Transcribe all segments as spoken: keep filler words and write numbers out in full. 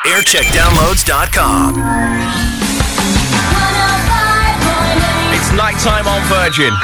aircheck downloads dot com. It's nighttime on Virgin.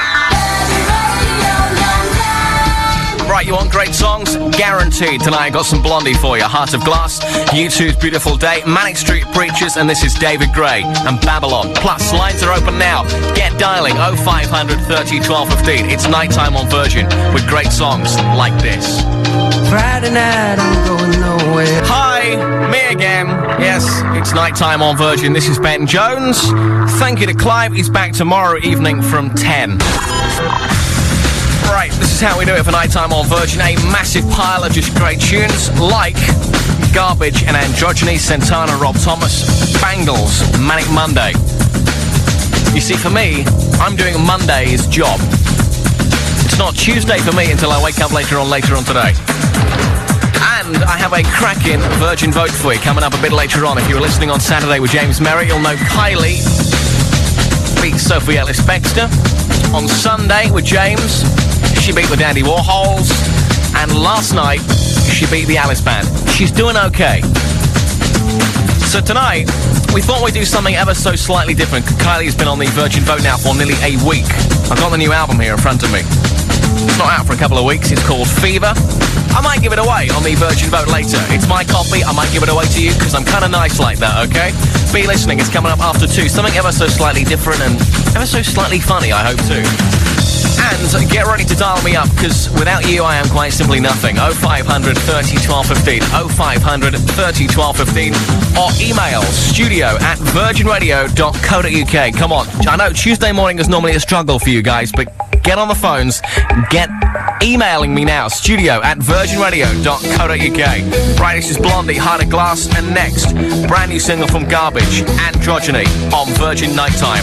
Right, you want great songs? Guaranteed. Tonight I got some Blondie for you. Heart of Glass, U two's Beautiful Day, Manic Street Preachers, and this is David Gray and Babylon. Plus, lines are open now. Get dialing oh five hundred thirty twelve fifteen. It's nighttime on Virgin with great songs like this. Friday night, I'm going nowhere. Hi, me again. Yes, it's nighttime on Virgin. This is Ben Jones. Thank you to Clive. He's back tomorrow evening from ten. Right, this is how we do it for nighttime on Virgin. A massive pile of just great tunes like Garbage and Androgyny, Santana, Rob Thomas, Bangles, Manic Monday. You see, for me, I'm doing Monday's job. It's not Tuesday for me until I wake up later on later on today. And I have a cracking Virgin Vote for you coming up a bit later on. If you were listening on Saturday with James Merritt, you'll know Kylie beat Sophie Ellis-Bextor. On Sunday with James, she beat the Dandy Warhols. And last night, she beat the Alice Band. She's doing okay. So tonight, we thought we'd do something ever so slightly different. Kylie's been on the Virgin Vote now for nearly a week. I've got the new album here in front of me. It's not out for a couple of weeks. It's called Fever. I might give it away on the Virgin Vote later. It's my copy. I might give it away to you because I'm kind of nice like that, okay? Be listening. It's coming up after two. Something ever so slightly different and ever so slightly funny, I hope, too. And get ready to dial me up, because without you, I am quite simply nothing. oh five hundred thirty twelve fifteen. oh five hundred thirty twelve fifteen. Or email studio at virgin radio dot co dot uk. Come on. I know Tuesday morning is normally a struggle for you guys, but get on the phones. Get emailing me now. Studio at virgin radio dot co dot uk. Right, this is Blondie, Heart of Glass, and next, brand new single from Garbage, Androgyny, on Virgin Nighttime.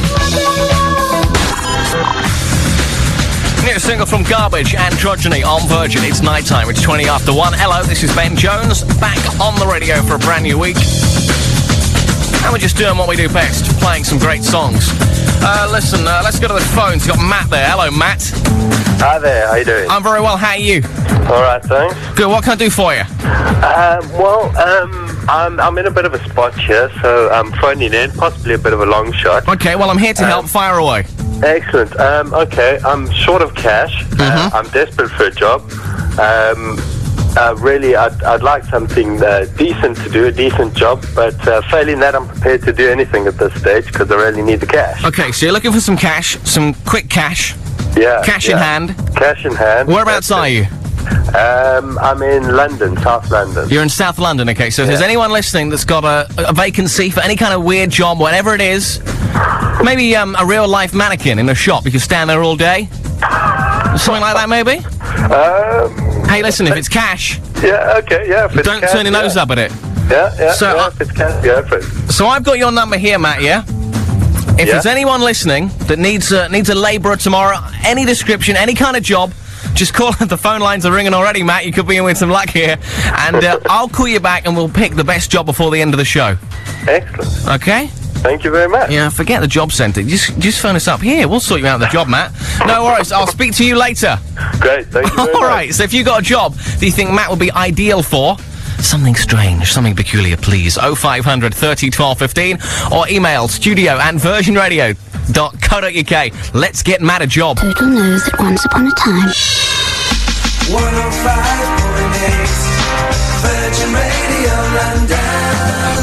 New single from Garbage, Androgyny, on Virgin. It's nighttime. It's twenty after one. Hello, this is Ben Jones, back on the radio for a brand new week. And we're just doing what we do best, playing some great songs. Uh, listen, uh, let's go to the phones. We've got Matt there. Hello, Matt. Hi there, how you doing? I'm very well. How are you? All right, thanks. Good. What can I do for you? Uh, well, um, I'm, I'm in a bit of a spot here, so I'm phoning in, possibly a bit of a long shot. Okay, well, I'm here to um, help. Fire away. Excellent. Um, okay, I'm short of cash. Mm-hmm. Uh, I'm desperate for a job. Um, uh, really, I'd, I'd like something uh, decent to do, a decent job, but uh, failing that, I'm prepared to do anything at this stage because I really need the cash. Okay, so you're looking for some cash, some quick cash. Yeah. Cash yeah. in hand. Cash in hand. Whereabouts are you? Um, I'm in London, South London. You're in South London, okay. So if yeah. there's anyone listening that's got a, a vacancy for any kind of weird job, whatever it is, maybe um, a real-life mannequin in a shop, you can stand there all day? Something like that, maybe? Um, hey, listen, if it's cash... Yeah, okay, yeah. If it's don't cash, turn your yeah. nose up at it. Yeah, yeah, so, yeah, uh, if it's cash, go for it. So I've got your number here, Matt, yeah? If yeah. there's anyone listening that needs, uh, needs a labourer tomorrow, any description, any kind of job... Just call. The phone lines are ringing already, Matt. You could be in with some luck here. And uh, I'll call you back and we'll pick the best job before the end of the show. Excellent. Okay? Thank you very much. Yeah, forget the job centre. Just just phone us up here. We'll sort you out the job, Matt. No worries. I'll speak to you later. Great. Thank you very All much. right. So if you got a job that you think Matt would be ideal for, something strange, something peculiar, please. oh five hundred thirty twelve fifteen or email studio at virgin radio dot co dot uk. Let's get Matt a job. Total knows that once upon a time... one oh five point eight Virgin Radio London.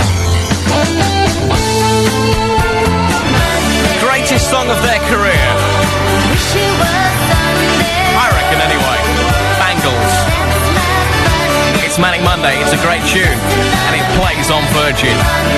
Greatest song of their career. I reckon anyway. Bangles. It's Manic Monday. It's a great tune. And it plays on Virgin.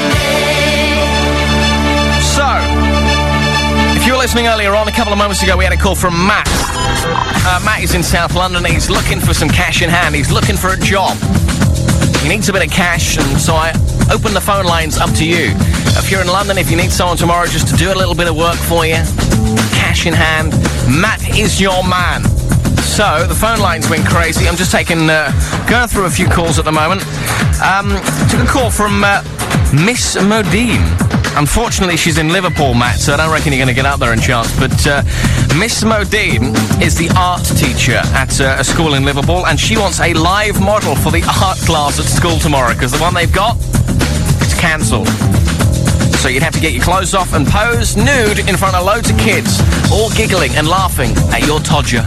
So, if you were listening earlier on, a couple of moments ago, we had a call from Matt. Uh, Matt is in South London. He's looking for some cash in hand. He's looking for a job. He needs a bit of cash, and so I open the phone lines up to you. If you're in London, if you need someone tomorrow just to do a little bit of work for you, cash in hand, Matt is your man. So, the phone lines went crazy. I'm just taking, uh, going through a few calls at the moment. Um, took a call from uh, Miss Modine. Unfortunately, she's in Liverpool, Matt, so I don't reckon you're going to get out there in chance. But uh, Miss Modine is the art teacher at uh, a school in Liverpool, and she wants a live model for the art class at school tomorrow, because the one they've got, cancelled. So you'd have to get your clothes off and pose nude in front of loads of kids, all giggling and laughing at your todger.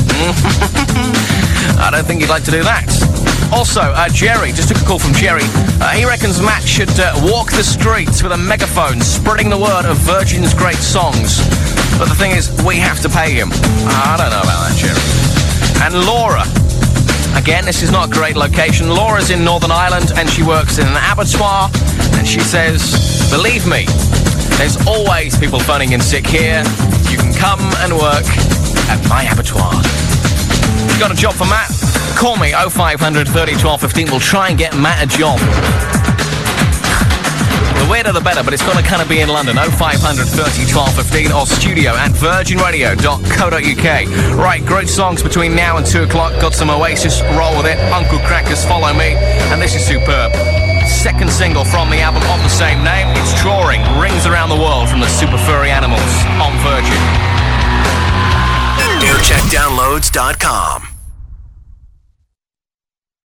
I don't think you'd like to do that. Also, uh, Jerry, just took a call from Jerry. Uh, he reckons Matt should uh, walk the streets with a megaphone, spreading the word of Virgin's great songs. But the thing is, we have to pay him. I don't know about that, Jerry. And Laura. Again, this is not a great location. Laura's in Northern Ireland, and she works in an abattoir. And she says, believe me, there's always people phoning in sick here. You can come and work at my abattoir. You got a job for Matt? Call me, oh five hundred, thirty, twelve, fifteen. We'll try and get Matt a job. The weirder the better, but it's got to kind of be in London. oh five hundred, thirty, twelve, fifteen or studio at virgin radio dot co dot uk. Right, great songs between now and two o'clock. Got some Oasis, Roll With It, Uncle Crackers, Follow Me, and this is superb. Second single from the album of the same name. It's Drawing, Rings Around the World from the Super Furry Animals on Virgin. new check downloads dot com.